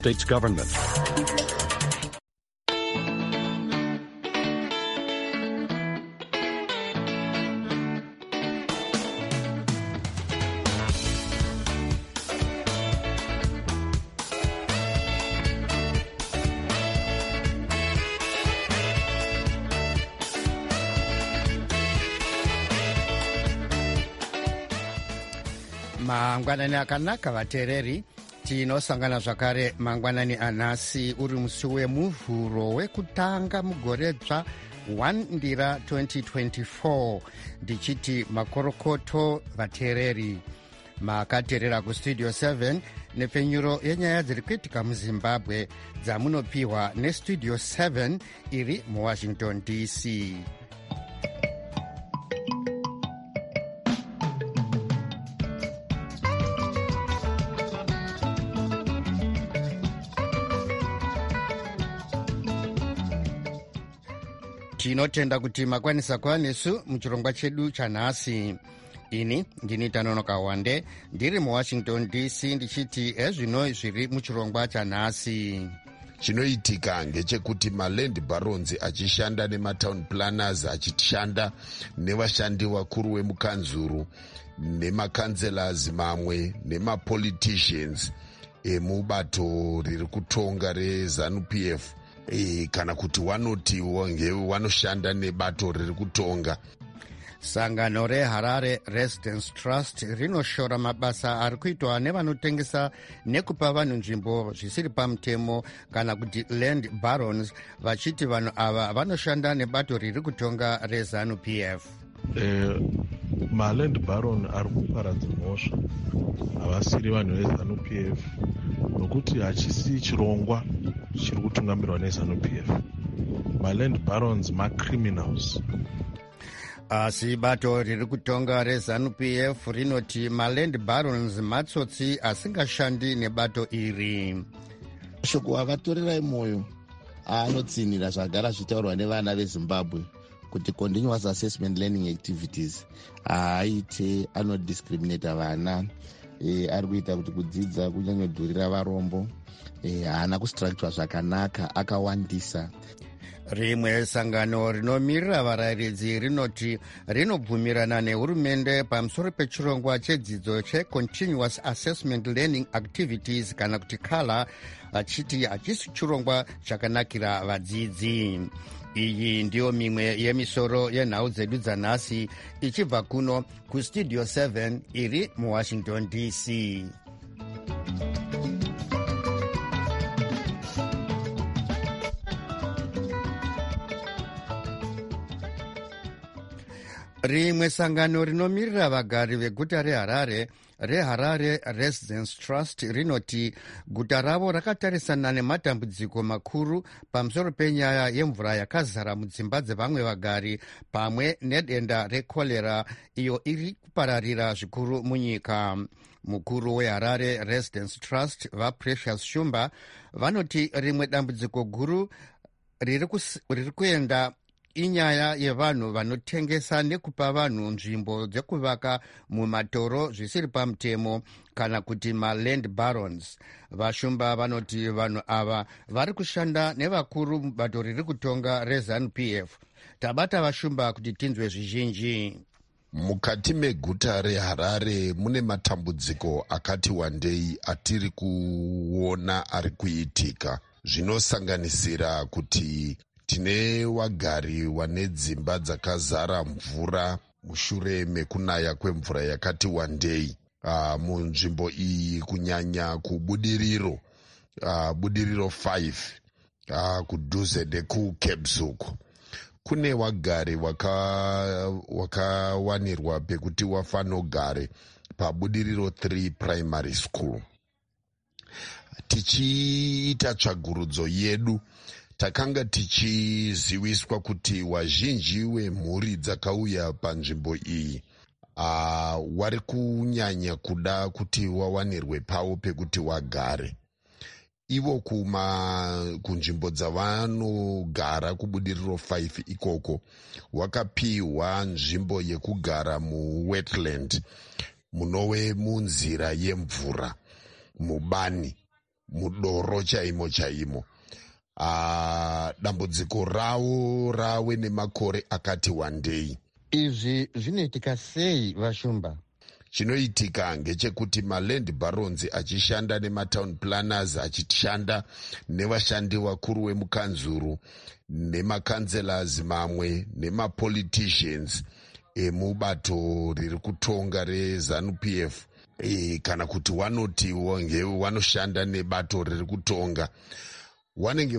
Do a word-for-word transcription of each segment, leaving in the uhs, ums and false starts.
States government. Mangwanani akanaka vateereri, tinosangana zvakare mangwanani anhasi uri musi wemuvhuro wekutanga mugore dzva first ndira twenty twenty-four. Ndichiti makorokoto vateereri, makateerera kustudio seven nepfenyuro yenyaya dziri kuitika muzimbabwe dzamunopiwa nestudio seven iri muwashington D C. Tinotenda kuti makwanisa kuva nesu muchirongwa chedu chanhasi. Ini ndini Tanonoka Wande, ndiri muwashington D C, ndichiti ezvino zviri muchirongwa chanhasi. Chinoitika ngechekuti maland barons achishanda nematown planners, achishanda nevashandi vakuru vemukanzuru nemakanzelazi mamwe nemapoliticians emubato riri kutonga rezanu P F, e, kana kuti wanoti wanoshanda nebato riri kutonga. Sangano reHarare Residence Trust rinoshora mabasa ari kuitwa nevanotengesa nekupa vanhu nzvimbo zvisiri pamutemo kana kuti land barons, vachiti vanhu ava vanoshanda nebato riri kutonga rezanu P F. Eh, maland baron ari kuparadza mhosva, havasiri vanhu vezanu P F nokuti hachisi chirongwa chiri kutungamirwa nezanu P F. Maland barons macriminals. Asi bato riri kutonga rezanu P F rinoti maland barons matsotsi asingashandi nebato iri. Shoko avatorerai mwoyo anotsinira zvagara zvitaurwa nevana veZimbabwe kuti continuous assessment learning activities aaite anodiscriminata vana, e, ari kuita kuti kudzidza kunyanyodhurira varombo, e, haana kustructura zvakanaka, akawandisa. Rimwe sangano rinomirira varayiridzi rinoti rinobvumirana nehurumende pamusoro pechirongwa chedzidzo checontinuous assessment learning activities kana kuti kala, achiti hachisi chirongwa chakanakira vadzidzi. Iyi ndiyo mimwe yemisoro yenhau dzedu dzanhasi, ichibva kuno kustudio seven iri muwashington D C. Rimwe sangano rinomirira vagari veguta reHarare reHarare Residence Trust rinoti guta ravo rakatarisana nematambudziko makuru pamusoro penyaya yemvura yakazara mudzimba dzevamwe vagari pamwe nedenda rekolera iyo iri kupararira zvikuru munyika. Mukuru weHarare Residence Trust vaPrecious Shumba vanoti rimwe dambudziko guru riri kuenda inyaya yevanhu vanotengesa nekupa vanhu nzvimbo dzekuvaka mumatoro zvisiri pamutemo kana kuti maland barons. Vashumba vanoti vanhu ava vari kushanda nevakuru mubato riri kutonga rezanu P F. Tabata Vashumba kuti tinzwe zvizhinji. Mukati meguta reHarare mune matambudziko akati wandei atiri kuona ari kuitika, zvinosanganisira kuti tine wagari wane dzimba dzakazara mvura mushure mekunaya kwemvura yakati wandei. Uh, munzvimbo iyi kunyanya kubudiriro uh, budiriro five uh, kudhuze nekuKebzuku kune wagari wakawanirwa waka pekuti wafanogare pabudiriro three primary school. Tichiita tsvagurudzo yedu takanga tichiziviswa kuti wazhinji wemhuri dzakauya panzvimbo iyi uh, wari kunyanya kuda kuti wawanirwe pavo pekuti wagare. Ivo kuma kunzvimbo dzavanogara kubudiriro five ikoko wakapiwa nzvimbo yekugara muwetland munove munzira yemvura mubani mudoro chaimo chaimo. Uh, dambudziko ravo rave nemakore akati wandei. Izvi zvinoitika sei Vashumba? Chinoitika ngechekuti maland barons achishanda nematown planners, achishanda nevashandi vakuru vemukanzuru nemakanselas mamwe nemapoliticians emubato riri kutonga rezanu-P F, e, kana kuti wanoti wanoshanda nebato riri kutonga, vanenge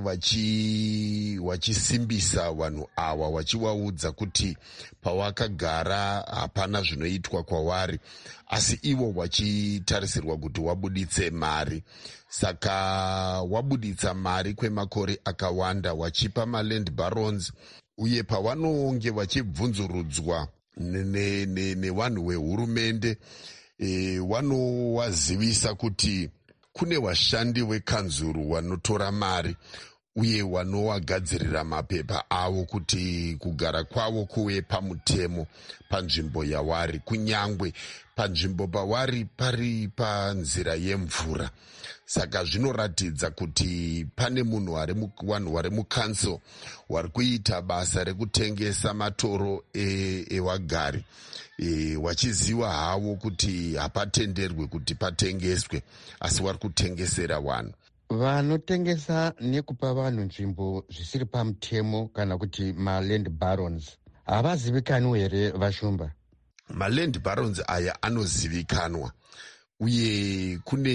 vachisimbisa vachi vanhu ava, vachivaudza kuti pavakagara hapana zvinoitwa kwavari, asi ivo vachitarisirwa kuti wabuditse mari. Saka wabuditsa mari kwemakore akawanda wachipa maland barons, uye pavanonge vachibvunzurudzwa nevanhu vehurumende, e, vanovazivisa kuti kune vashandi vekanzuru vanotora mari uye vanovagadzirira mapepa avo kuti kugara kwavo kuve pamutemo panzvimbo yavari, kunyangwe panzvimbo pavari pari panzira yemvura. Saka zvinoratidza kuti pane munhu vanhu vari mukanso vari kuita basa rekutengesa matoro evagari, e, wachiziva havo kuti hapatenderwi kuti patengeswe, asi vari kutengesera vanhu. Vanotengesa nekupa vanhu nzvimbo zvisiri pamutemo kana kuti maland barons havazivikanwi here Vashumba? Maland barons aya anozivikanwa, uye kune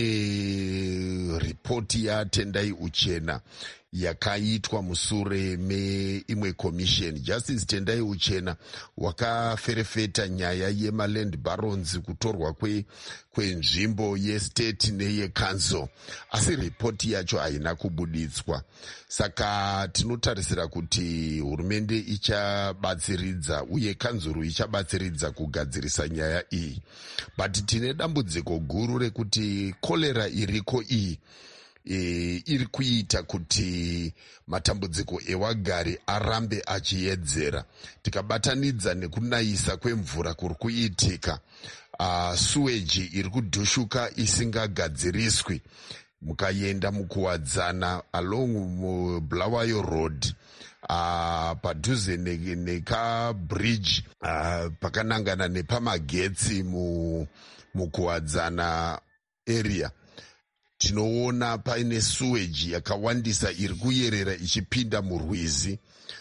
ripoti yaTendai Uchena yakaitwa musure meimwe commission. Justice Tendai Uchena wakaferefeta nyaya yemaland barons, kutorwa kwe, kwenzvimbo yestate neyecouncil, asi ripoti yacho haina kubuditswa. Saka tinotarisira kuti hurumende ichabatsiridza uye kanzuru ichabatsiridza kugadzirisa nyaya iyi. But tine dambudziko guru rekuti kolera iriko iyi E, iri kuita kuti matambudziko ewagari arambe achiedzera. Tikabatanidza nekunayisa kwemvura kuri kuitika, uh, suweji iri kudhushuka isingagadziriswi, mukaenda mukuwadzana along Bulawayo Road, uh, padhuze nekabridge uh, pakanangana nepamagetsi mu, mukuwadzana area, tinoona paine suweji yakawandisa iri kuyerera ichipinda murwizi.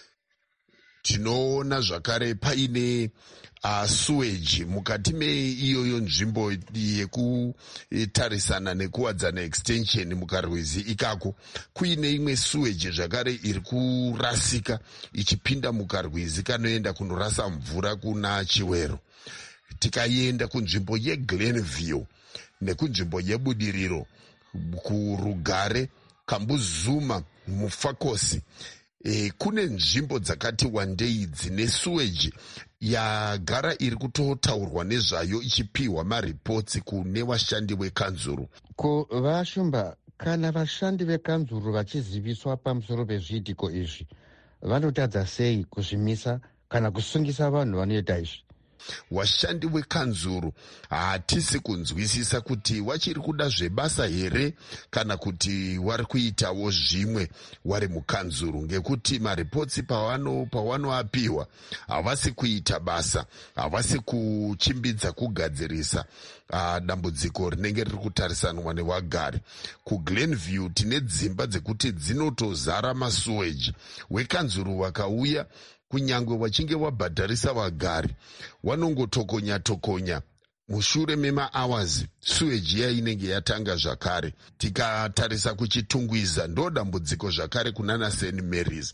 Tinoona zvakare paine uh, suweji mukati meiyoyo nzvimbo yekutarisana nekuwadzana extension mukarwizi ikako, kuine imwe suweji zvakare iri kurasika ichipinda mukarwizi kanoenda kunorasa mvura kuna Chiwero. Tikaenda kunzvimbo yeGlenview nekunzvimbo yeBudiriro, kuRugare, Kambuzuma, Mufakosi, e, kune nzvimbo dzakati wandei dzine suweji yagara iri kutotaurwa nezvayo ichipiwa maripotsi kune vashandi vekanzuru. Ko Vashumba, kana vashandi vekanzuru vachiziviswa pamusoro pezviitiko izvi, vanotadza sei kuzvimisa kana kusungisa vanhu vanoita izvi? Vashandi vekanzuru hatisi kunzwisisa kuti wachiri kuda zvebasa here kana kuti vari kuitawo zvimwe vari mukanzuru, ngekuti maripotsi pawano pawanoapiwa havasi kuita basa, havasi kuchimbidza kugadzirisa uh, dambudziko rinenge riri kutarisanwa nevagari. KuGlenview tine dzimba dzekuti dzinotozara masuweji. Wekanzuru wakauya, kunyangwe wachinge wabhadharisa vagari, wanongotokonya tokonya mushure mema-hours suweji iya inenge yatanga zvakare. Tikatarisa kuchitungwiza ndo dambudziko zvakare kunana Saint Mary's.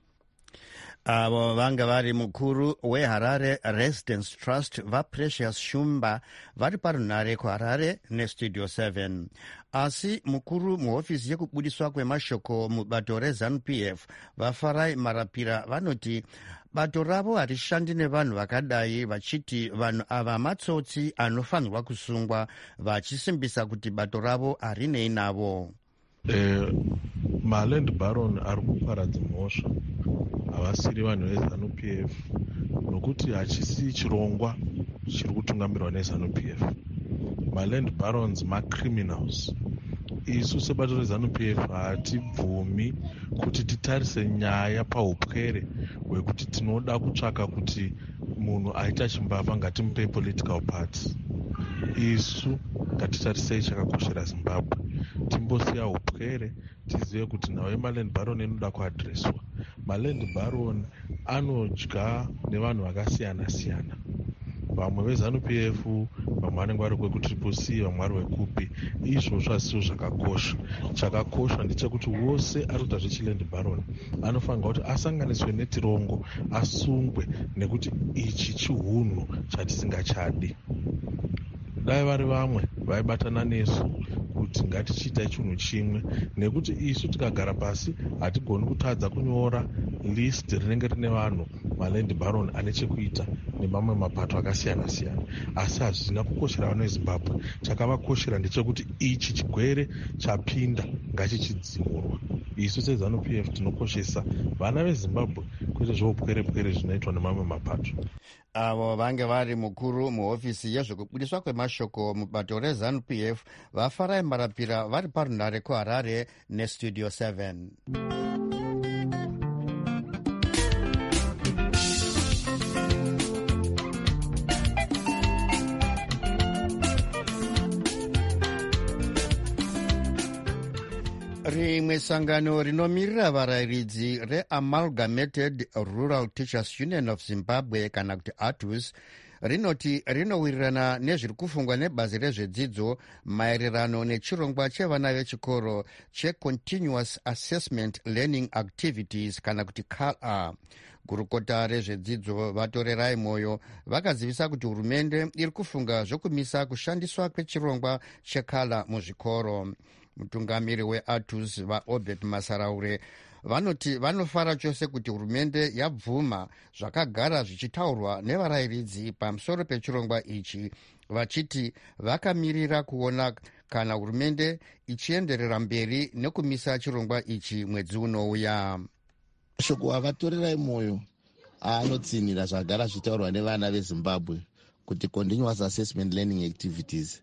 Avo vanga vari mukuru weHarare Residence Trust vaPrecious Shumba vari parunare kuHarare nestudio seven. Asi mukuru muhofisi yekubudiswa kwemashoko mubato rezanu-P F vaFarai Marapira vanoti bato ravo harishandi nevanhu vakadai, vachiti vanhu ava matsotsi anofanirwa kusungwa, vachisimbisa kuti bato ravo harinei navo. Eh, maland baron ari kuparadza mhosva havasiri vanhu vezanu-P F nokuti hachisi chirongwa chiri kutungamirwa nezanu-P F. Maland barons macriminals isu sebato reZANU P F hatibvumi kuti titarise nyaya paupwere hwekuti tinoda kutsvaka kuti munhu aita chimbavha ngatimupe political party. Isu ngatitarisei chakakoshera Zimbabwe, timbosiya upwere, tizive kuti nawe maland baron inoda kuadreswa. Maland baron anodya nevanhu vakasiyana siyana, vamwe veZANU P F, vamwe vanenge vari kwekutriple C, vamwe vari vekupi. Izvozvo hazvo zvakakosha. Chakakosha ndechekuti wose ari kuita zvechiland baron anofanira kuti asanganiswe netirongo, asungwe, nekuti ichi chihunhu chatisingachadi. Dai vari vamwe vaibatana nesu kuti ngatichiita chinhu chimwe, nekuti isu tikagara pasi hatigoni kutadza kunyora list rinenge rine vanhu maland baron ane chekuita nemamwe mapato akasiyana siyana, asi hazvina kukoshera vana veZimbabwe. Chakavakoshera ndechekuti ichi chigwere chapinda ngachichidzimurwa. Isu seZANU P F tinokoshesa vana veZimbabwe, kwete zvoupwere-pwere zvinoitwa nemamwe mapato. Avo vange vari mukuru muhofisi yezvekubudiswa kwemashoko mubato reZANU P F vafarai marapira vari parunhare kuHarare nestudio seven. Rimwe sangano rinomirira varayiridzi reAmalgamated Rural Teachers Union of Zimbabwe kana kuti A T U S rinoti rinowirirana nezviri kufungwa nebazi rezvedzidzo maererano nechirongwa chevana vechikoro cheContinuous Assessment Learning Activities kana kuti C A L A. Gurukota rezvedzidzo vatorerai moyo vakazivisa kuti hurumende iri kufunga zvokumisa kushandiswa kwechirongwa cheC A L A muzvikoro. Mutungamiri weA T U S vaObert Masaraure vanoti vanofara chose kuti hurumende yabvuma zvakagara zvichitaurwa nevarayiridzi pamusoro pechirongwa ichi, vachiti vakamirira kuona kana hurumende ichienderera mberi nekumisa chirongwa ichi mwedzi unouya. Shoko avatorerai moyo anotsinira zvagara zvitaurwa nevana veZimbabwe kuti continuous assessment learning activities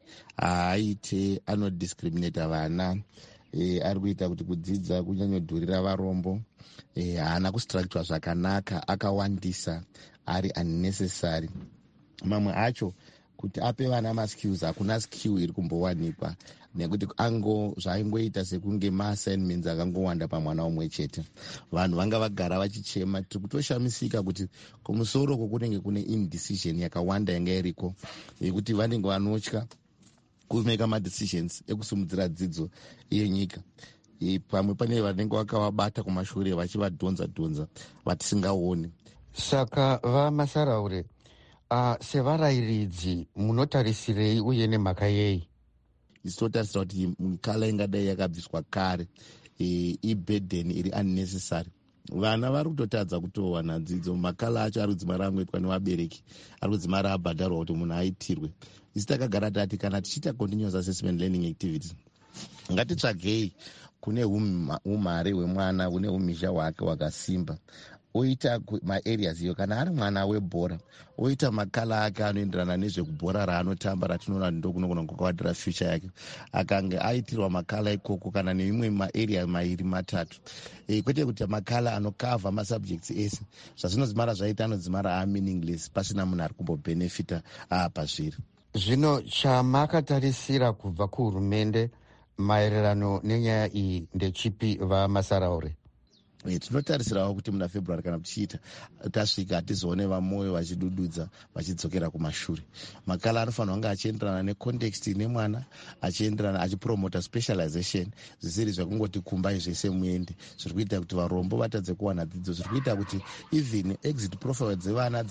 haaite anodiscriminata vana, e, ari kuita kuti kudzidza kunyanyodhurira varombo, e, haana kustructura zvakanaka, akawandisa, ari unnecessary. Mamwe acho kuti ape vana maskills, hakuna skill iri kumbowanikwa, nekuti ango zvaingoita sekunge maassignments akangowanda pamwana umwe chete. Vanhu vanga vagara vachichema. Tiri kutoshamisika kuti kumusoro uko kunenge kune indecision yakawanda yanga iriko, yekuti vanenge vanotya kumeka madecisions ekusimudzira dzidzo yenyika. E, pamwe pane vanenge vakavabata kumashure vachivadhonza dhonza vatisingaoni. Saka vaMasaraure, uh, sevarayiridzi munotarisirei uye nemhaka yei? Isitotarisira kuti mikala ingadai yakabviswa kare, e, ibhedheni iri unnecessary. Vana vari kutotadza kutowana dzidzo, makala acho ari kudzimara amgoitwa nevabereki, ari kudzimara abhadharwa kuti munhu aitirwe. Isi takagara tati kana tichiita continuous assessment learning activities, ngatitsvagei kune umhare hwemwana, kune umhizha hwake hwakasimba, oita maareas iyo. Kana ari mwana webhora, oita makala ake anoenderana nezvekubhora raanotamba, ratinoona ndo kunogona kukawadira future yake. Akange aitirwa makala ikoko kana neimwe maarea mairi matatu, e, kwete kuti makala anokavha masubjects ese, zvazvinozimara zvaita anodzimara ameningless, pasina munhu ari kumbobhenefita pazviri. Zvino chamakatarisira kubva kuhurumende maererano nenyaya iyi ndechipi vaMasaraure? E, tinotarisirawo kuti muna February kana tichiita tasvika hatizoone vamoyo vachidududza vachidzokera kumashure. Makala anofanira kunge achienderana necontext nemwana, achienderana achipromota specialization, zvisiri zvekungoti kumbai zvese muende. Zviri kuita kuti varombo vatadze kuwana dzidzo, zviri kuita kuti even exit profile dzevana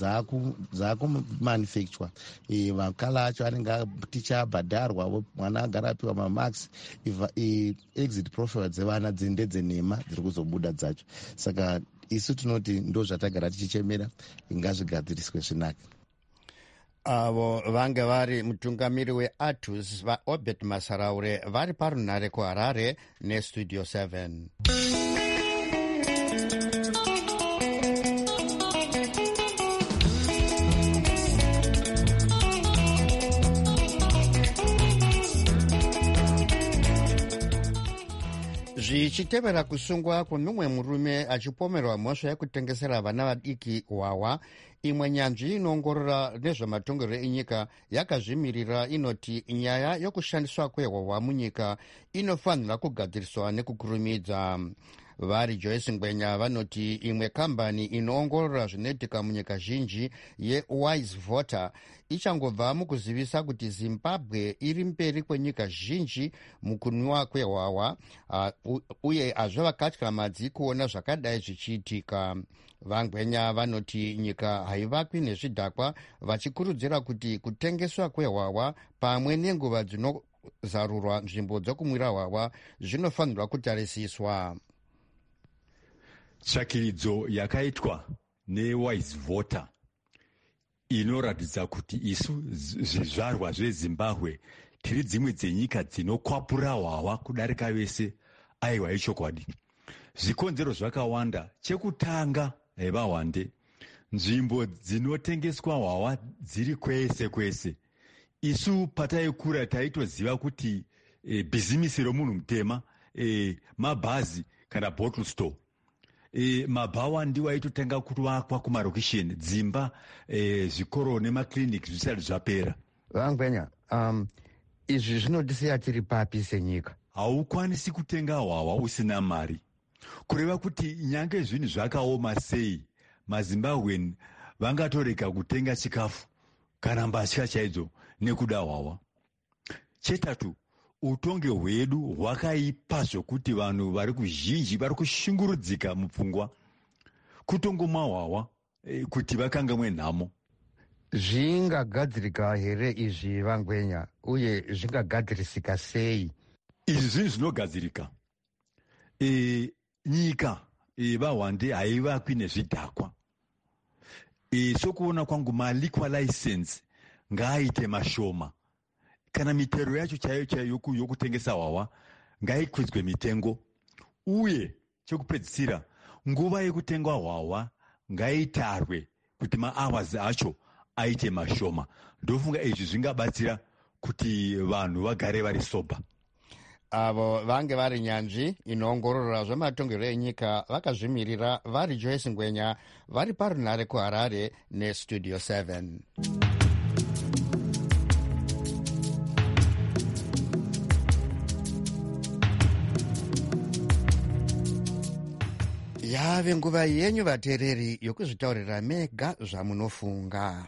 dzaakumanufacture. E, makala acho anenge tichaabhadharwa, mwana agara apiwa mamarks, e, exit profile dzevana dzendedzenhema dziri kuzobuda dzacho. Saka isu tinoti ndo zvatagara tichichemera, ngazvigadziriswe zvinake. Avo vange vari mutungamiri weA T U S vaObert Masaraure vari parunhare kuHarare nestudio seven. zvichitevera kusungwa kwemumwe murume achipomerwa mhosva yekutengesera vana vadiki hwahwa, imwe nyanzvi inoongorora nezvematongerwo enyika yakazvimirira inoti nyaya yokushandiswa kwehwahwa munyika inofanira kugadziriswa nekukurumidza. Vari Joyce Ngwenya vanoti imwe kambani inoongorora zvinoitika munyika zhinji yeWise Voter ichangobva mukuzivisa kuti Zimbabwe iri mberi kwenyika zhinji mukunwa kwehwahwa, uh, uye hazvavakatyamadzi kuona zvakadai zvichiitika. Vangwenya vanoti nyika haivakwi nezvidhakwa, vachikurudzira kuti kutengeswa kwehwahwa pamwe nenguva dzinozarurwa nzvimbo dzokumwira hwahwa zvinofanirwa kutarisiswa. Tsvakiridzo yakaitwa neWise Voter inoratidza kuti isu zvizvarwa zveZimbabwe tiri dzimwe dzenyika dzinokwapura hwahwa kudarika vese. Aiwa ichokwadi, zvikonzero zvakawanda. Chekutanga, vahwande, nzvimbo dzinotengeswa hwahwa dziri kwese kwese. Isu pataikura taitoziva kuti e, bhizimisi romunhu mutema, e, mabhazi kana bottle store. E, mabhawa ndiwo aitotanga kuvakwa kumarokisheni, dzimba, e, zvikoro nemakliniki zvisati zvapera. Vangwenya, um, izvi zvinotisiya tiri papi senyika? Haukwanisi kutenga hwahwa usina mari. Kureva kuti nyange zvinhu zvakaoma sei, maZimbabweni vangatorega kutenga chikafu kana mbatya chaidzo nekuda hwahwa. Chetatu, utonge hwedu hwakaipa zvokuti vanhu vari kuzhinji vari kushungurudzika mupfungwa kutongomwa hwahwa e, kuti vakangamwe nhamo. Zvingagadzirika here izvi Vangwenya, uye zvingagadzirisika sei? Izvi zvinhu zvinogadzirika. E, nyika e, vahwande haivakwi nezvidhakwa. E, sokuona kwangu maliquor license ngaaite mashoma. Kana mitero yacho chaiyo chaiyo yokutengesa hwahwa ngaikwidzwe mitengo, uye chekupedzisira nguva yekutengwa hwahwa ngaitarwe kuti mahours acho aite mashoma. Ndofunga izvi zvingabatsira kuti vanhu vagare vari soba. Avo vange vari nyanzvi inoongorora zvematongerwo enyika vakazvimirira. Vari Joyce Ngwenya vari parunhare kuHarare neStudio seven. Yave nguva yenyu vateereri yokuzvitaurira mega zvamunofunga.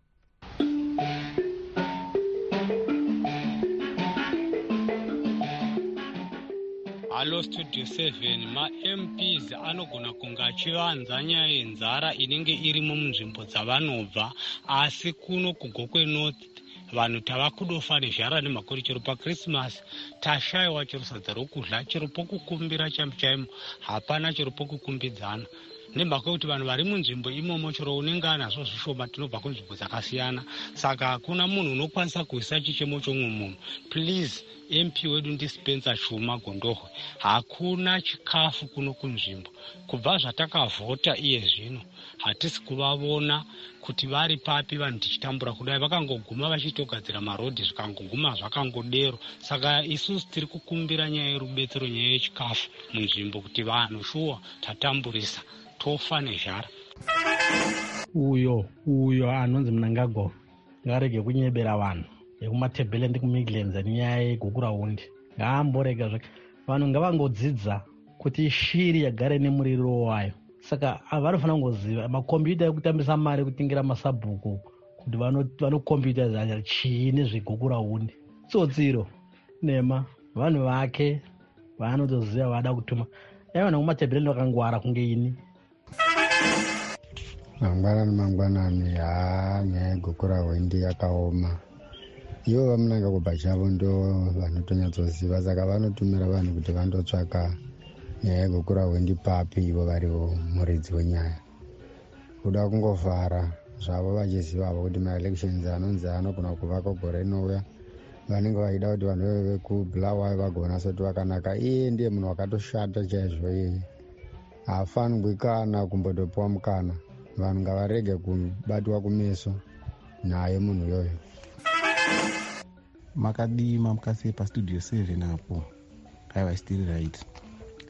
Halo Studio seven, ma-M Ps anogona kunga achivanza nyaya yenzara inenge irimo munzvimbo dzavanobva, asi kuno kugokwe North vanhu tava kudofa nezhara nemakore. Chero paKrismasi tashayiwa chero sadza rokudla, chero pokukumbira chaimo chaimo hapana, chero pokukumbidzana. Nemhaka yekuti vanhu vari munzvimbo imomo chero unenge anazvo zvishoma, tinobva kunzvimbo dzakasiyana, saka hakuna munhu unokwanisa kuisa chichemo chomwe munhu. Please, M P wedu ndiSpencer Chuma Gondohwe, hakuna chikafu kuno kunzvimbo. Kubva zvatakavhota iye zvino hatisi kuvavona kuti vari papi vanhu tichitambura kudai. Vakangoguma vachitogadzira marodhi zvikangoguma zvakangodero. Saka isusu tiri kukumbira nyaya yerubetsero, nyaya yechikafu munzvimbo, kuti vanhu shuwa tatamburisa tofa nezhara. Uyo uyo anonzi Mnangagwa ngarege kunyebera vanhu ekumatebhele ndi kuMidlands nenyaya yegukurahundi. Ngaamborega zvake. Vanhu ngavangodzidza kuti shiri yagare nemuriro wayo. Saka vanofanira kungoziva makombiyuta ekutambisa mari kutingira masabhuku kuti vanokombiyuta zanya chiine zvegukurahundi. Tsotsiro nema vanhu vake vaanotoziva vada kutuma. Yawana kumatebhele vakangwara kunge ini. Mangwanani mangwanani haa nyaya yegukurahundi yakaoma. Ivo vamunanga kubhachavo ndo vanotonyatsoziva, saka vanotumira vanhu kuti vandotsvaka nyaya yegukurahundi papi ivo varivo muridzi wenyaya. Kuda kungovhara zvavo vachizivavo kuti maelections anonzi anogona kuvaka gore rinouya, vanenge vaida kuti vanhu veve vekubulawayo vagona soti vakanaka. Iye ndiye munhu wakatoshata chaizvo. Iye haafanirwi kana kumbotopiwa mukana. Vanhu ngavarege kubatwa kumeso naye munhu yoyo. Makadima mukasiye paStudio seven apo. Aiwa, still right.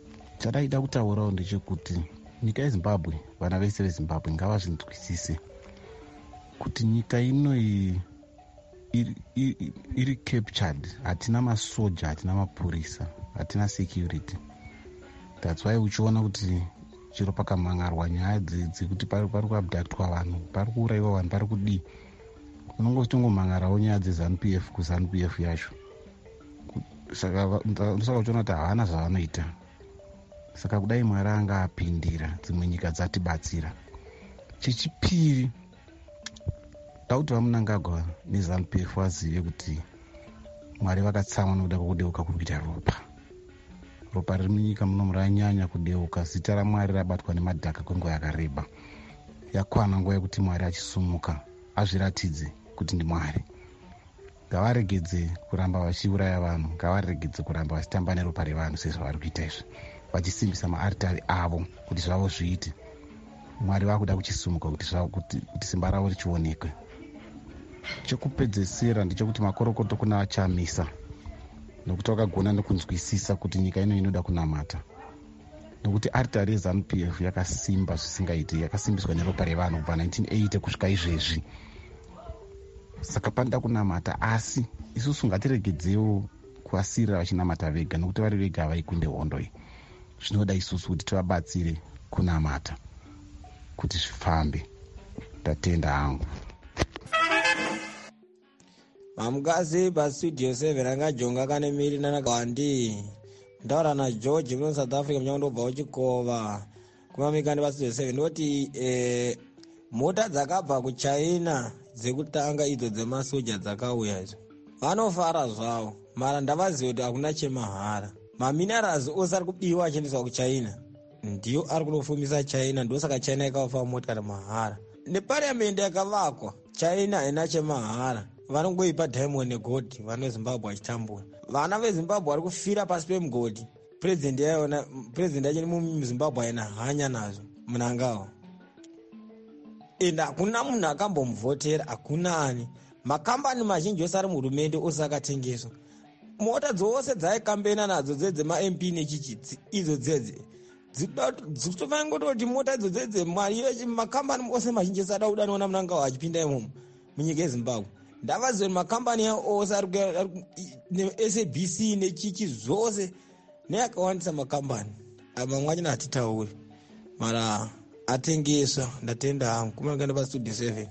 chadaida kutaurawo ndechekuti nyika yezimbabwe, vana vese vezimbabwe ngavazvinzwisise kuti nyika ino iyi iri, iri, iri captured. Hatina masoja, hatina mapurisa, hatina security. That's why uchiona kuti chiro pakamangarwa nyaya dzekuti pari kuabductwa vanhu, pari kuurayiwa vanhu, pari kudii, unongotongomangarawo nyaya dzeZANU-P F kuZANU-P F yacho. Saka ndosaka uchiona kuti havana zvavanoita. Saka kudai Mwari anga apindira, dzimwe nyika dzatibatsira. Chechipiri, dauti vaMnangagwa neZANU-P F vazive kuti Mwari vakatsamwa nokuda kwokudeuka kuita ropa. Ropa riri munyika muno ranyanya kudeuka. Zita raMwari rabatwa nemadhaka kwenguva yakareba. Yakwana nguva yekuti Mwari achisumuka azviratidze kuti ndiMwari. Ngavaregedze kuramba vachiuraya vanhu, ngavaregedze kuramba vachitamba neropa revanhu sezvavari kuita izvi, vachisimbisa maaritari avo kuti zvavo zviite. Mwari vakuda kuchisumuka kuti, kuti, kuti simba ravo richionekwe. Chekupedzesera ndechekuti makorokoto kuna achamisa, nokuti vakagona nekunzwisisa kuti nyika ino inoda kunamata, nokuti aritari yeZANU-P F yakasimba zvisingaiti, yakasimbiswa neropa revanhu kubva nineteen eighty kusvika izvezvi. Saka panoda kunamata, asi isusu ngatiregedzewo kuasirira vachinamata vega, nokuti vari vega havaikunde hondo iyi. Zvinoda isusu kuti tivabatsire kunamata kuti zvifambe. Tatenda hangu. Mamgazi pastudio seven angajonga kane miri nanagawandi ndaura nageorge muno South Africa munyandobva uchikova kumamikani pastudio seven ndoti eh, mota dzakabva kuChina dzekutanga idzo dzemasoja dzakauya idzo vanofara zvavo, mara ndavaziva kuti hakuna chemahara. Maminerals ose ari kubiwa achiendeswa kuChina ndiyo ari kunofumisa China, ndosaka China ikafa motikari mahara. Nepariamendi yakavakwa China haina chemahara, vanongoipa diamond negold vana veZimbabwe vachitambura. Vana veZimbabwe vari kufira pasi pemugodi. President yaiona, president yacho muZimbabwe haina hanya nazvo Mnangagwa. Ende hakuna munhu akambomuvhotera, hakuna ani. Makambani mazhinji ose ari muhurumende ose akatengeswa. Mota dzose dzaikambena nadzo dzedzema-M P nechichi idzo dzedze dzitofanira ngototi mota idzo dzedze mari makambani ose mazhinji ose ada kuda noona Mnangagwa achipinda imomo munyika yeZimbabwe. Ndavaziva makambani ose ari ne-S A B C nechichi zvose neakawandisa makambani mamwe achina hatitauri, mara atengeswa. Ndatenda hangu kumangana pastudio seven.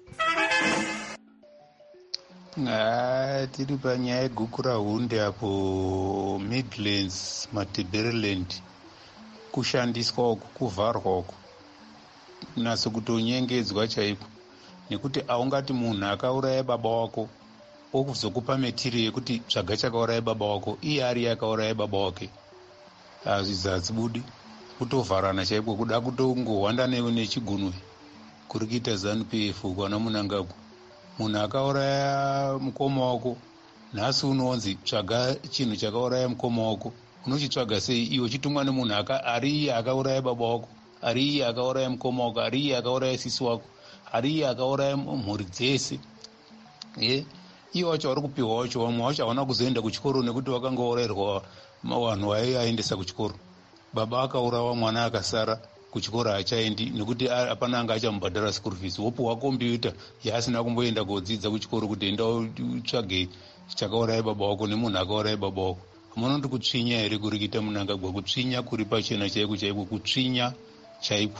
Ah, tiri panyaya yegukura hunde apo Midlands, Matabeleland, kushandiswa uku, kuvharwa uku naso kutonyengedzwa chaiko, nekuti aungati munhu akauraya baba wako okuzokupa metiri yekuti tsvaga chakauraya baba wako, iye ari akauraya baba wake. Hazvizatsi budi kutovharana chaiko, kuda kutongohwanda nechigunwe kuri kuita ZANU-P F kwana Mnangagwa. Munhu akauraya mukoma wako, nhasi unonzi tsvaga chinhu chakauraya mukoma wako. Unochitsvaga sei iwe chitumwa nemunhu ari iye akauraya baba wako, ari iye akauraya mukoma wako, ari iye akauraya sisi wako, ari iye akauraya mhuri dzese. Ye iye wacho vari kupiwa wacho, vamwe wacho havana kuzoenda kuchikoro nekuti vakangourayirwa vanhu vaiaendesa kuchikoro. Baba akaurawa, mwana akasara kuchikoro hachaendi nekuti hapana anga achamubhadhara school fees. Wopuwa kompyuta yaasina kumboenda kodzidza kuchikoro kuti enda utsvage chakauraya baba wako nemunhu akauraya baba wako. Munoti kutsvinya here kuri kuita Mnangagwa? Kutsvinya kuri pachena chaiko chaiko, kutsvinya chaiko.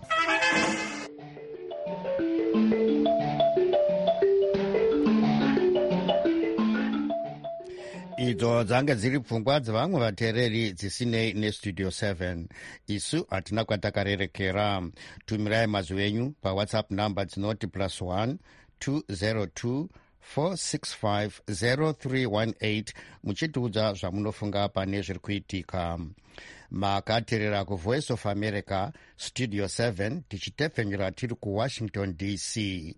idzo dzange dziri pfungwa dzevamwe vateereri dzisinei nestudio seven. Isu hatina kwatakarerekera. Tumirai mazwi enyu pawhatsapp namba dzinoti plus one two zero two four six five zero three one eight muchitiudza zvamunofunga pane zviri kuitika. Makateerera kuVoice of America studio seven, tichitepfenyura tiri kuWashington D C.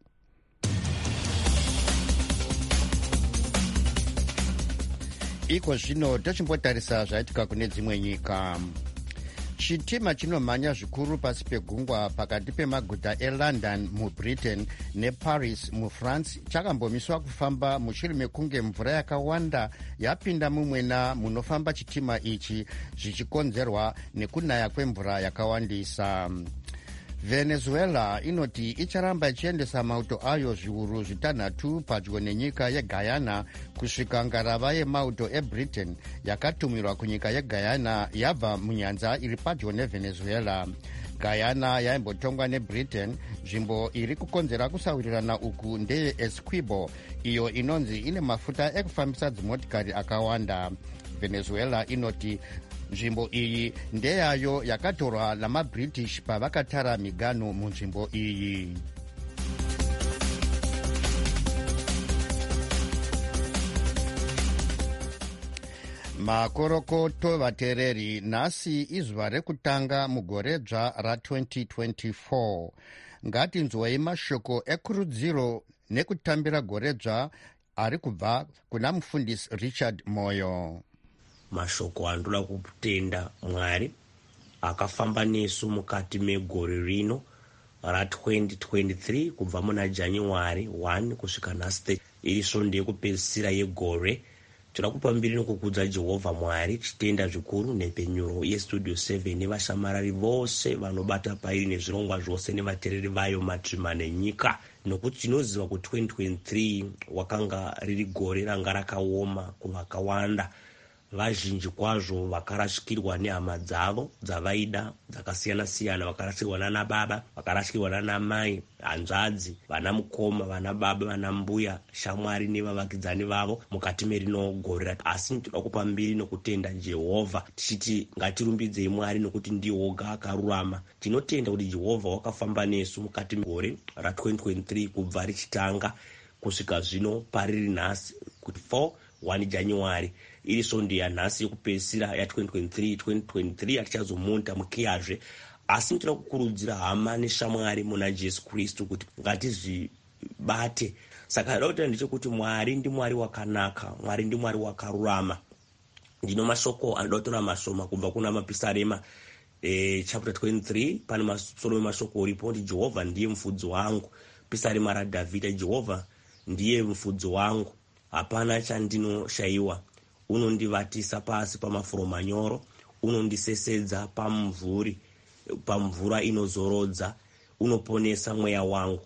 Iko zvino tochimbotarisa zvaitika kune dzimwe nyika. chitima chinomhanya zvikuru pasi pegungwa pakati pemaguta elondon mubritain neparis mufrance chakambomiswa kufamba mushure mekunge mvura yakawanda yapinda mumwena munofamba chitima ichi zvichikonzerwa nekunaya kwemvura yakawandisa. Venezuela inoti icharamba ichiendesa mauto ayo zviuru zvitanhatu padyo nenyika yeguyana kusvika ngarava yemauto ebritain yakatumirwa kunyika yeguyana yabva munyanza iri padyo nevenezuela. Guyana yaimbotongwa nebritain. Nzvimbo iri kukonzera kusawirirana uku ndeye esquibo, iyo inonzi ine mafuta ekufambisa dzimotikari akawanda. Venezuela inoti nzvimbo iyi ndeyayo yakatorwa namabritish pavakatara miganhu munzvimbo iyi. Makorokoto vateereri, nhasi izuva rekutanga mugoredzva ra-twenty twenty-four. Ngatinzwei mashoko ekurudziro nekutambira goredzva ari kubva kuna mufundisi Richard Moyo. Mashoko andoda kutenda Mwari akafamba nesu mukati megore rino ra-twenty twenty-three kubva muna January first kusvika nhasi iri svonde yekupedzisira yegore. Toda kupa mbiri nokukudza Jehovha Mwari, chitenda zvikuru nepenyuro yestudio seven nevashamarari vose vanobata pairi nezvirongwa zvose nevateereri vayo matsvima nenyika, nokuti tinoziva kuti twenty twenty-three wakanga riri gore ranga rakaoma kuvakawanda. Vazhinji kwazvo vakarashikirwa nehama dzavo dzavaida dzakasiyana-siyana, vakarashikirwa nana baba, vakarashikirwa nana mai, hanzvadzi, vana mukoma, vana baba, vana mbuya, shamwari nevavakidzani vavo mukati merino gore. Asi toda kupa mbiri nokutenda Jehovha tichiti ngatirumbidzei Mwari nokuti ndiye woga akarurama. Tinotenda kuti Jehovha wakafamba nesu mukati megore ra-twenty twenty-three kubva richitanga kusvika zvino pariri nhasi kuti four one January iri svonde yanhasi yekupedzisira ya-twenty twenty-three. twenty twenty-three hatichazomonta mukiyazve, asi ntoda kukurudzira hama neshamwari muna Jesu Kristu kuti ngatizvibate. Saka ndoda kutaura ndechekuti Mwari ndiMwari wakanaka, Mwari ndiMwari wakarurama. Ndino mashoko anoda kutora mashoma kubva kuna mapisarema eh, chapter twenty-three. Pane masoro emashoko uripo kuti Jehovha ndiye mufudzi wangu. Pisarema raDhavhidha, Jehovha ndiye mufudzi wangu, hapana chandinoshayiwa. Unondivatisa pasi pamafuro manyoro, unondisesedza pamvuri pamvura inozorodza, unoponesa mweya wangu.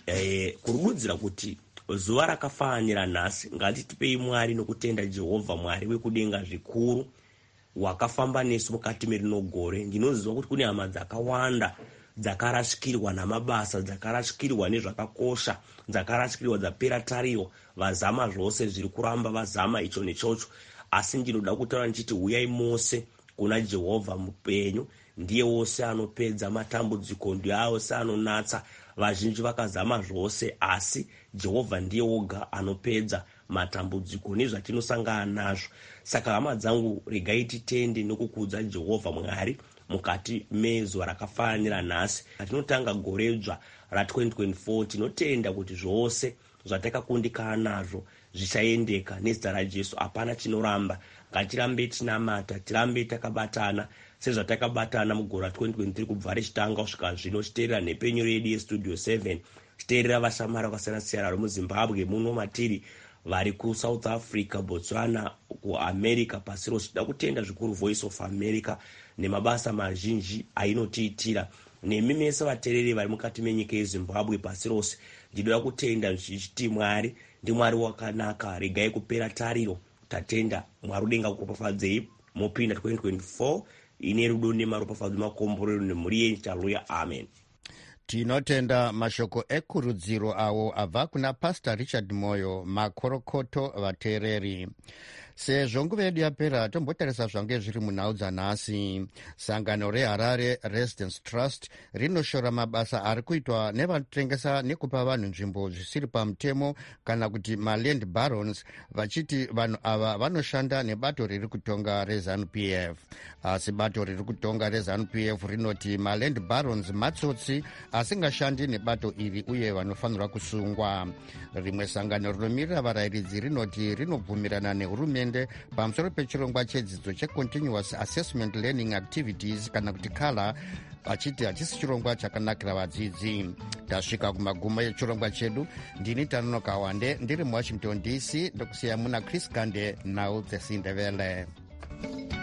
E, kurududzira kuti zuva rakafanira nhasi ngatitipei Mwari nokutenda Jehovha Mwari wekudenga zvikuru wakafamba nesu mukati merino gore. Ndinoziva kuti kune hama dzakawanda dzakarashikirwa namabasa, dzakarashikirwa nezvakakosha, dzakarashikirwa dzapera tariro, vazama zvose zviri kuramba vazama icho nechocho. Asi ndinoda kutaura ndichiti uyai mose kuna Jehovha mupenyu, ndiye wose anopedza matambudziko, ndiye wose anonatsa. Vazhinji vakazama zvose, asi Jehovha ndiye woga anopedza matambudziko nezvatinosangana nazvo. Saka hama dzangu, regai titende nokukudza Jehovha Mwari mukati mezuva rakafanira nhasi. Tinotanga goredzva ra-twenty twenty-four. Tinotenda kuti zvose zvatakakundikana nazvo zvichaendeka nezita raJesu, hapana chinoramba. Ngatirambe tinamata, tirambe takabatana sezvatakabatana mugore ra-twenty twenty-three kubva richitanga kusvika zvino, chiteerera nepenyuro yedu yestudio seven, chiteerera vashamari vakasiyana-siyana vari muZimbabwe muno matiri, vari kuSouth Africa, Botswana, kuAmerica, pasi rose. Tinoda kutenda zvikuru Voice of America nemabasa mazhinji ainotiitira, nemi mese vateereri vari mukati menyika yeZimbabwe pasi rose. Ndinoda kutenda zvichiti Mwari ndiMwari wakanaka. Regai kupera tariro, tatenda. Mwari udenga kukupafadzei mopinda twenty twenty-four ine rudo nemaropafadzo makomborero nemhuri yenyu. Haleluya, amen. Tinotenda mashoko ekurudziro awo abva kuna Pastor Richard Moyo, makorokoto vateereri. Sezvo nguva yedu yapera, tombotarisa zvange zviri munhau dzanhasi. Sangano reHarare Residence Trust rinoshora mabasa ari kuitwa nevanotengesa nekupa vanhu nzvimbo zvisiri pamutemo kana kuti maland barons, vachiti vanhu ava vanoshanda nebato riri kutonga reZANU P F. Asi bato riri kutonga reZANU P F rinoti maland barons matsotsi asingashandi nebato iri uye vanofanirwa kusungwa. Rimwe sangano rinomirira varayiridzi rinoti rinobvumirana nehurumende hurumende pamusoro pechirongwa chedzidzo checontinuous assessment learning activities kana kuti kala achiti hachisi chirongwa chakanakira vadzidzi. Tasvika kumagumo echirongwa chedu. Ndini Tanonoka Wande ndiri muwashington D C ndokusiya muna Chris Gande nhau dzesindevele.